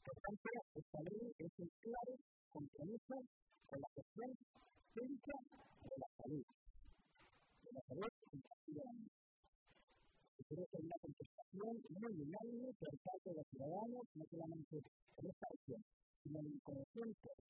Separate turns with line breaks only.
Por tanto, esta ley es un claro compromiso con la gestión pública de la salud compasivamente. Creo que hay una contestación muy unánime por parte de los ciudadanos, no solamente en esta región, sino en el conjunto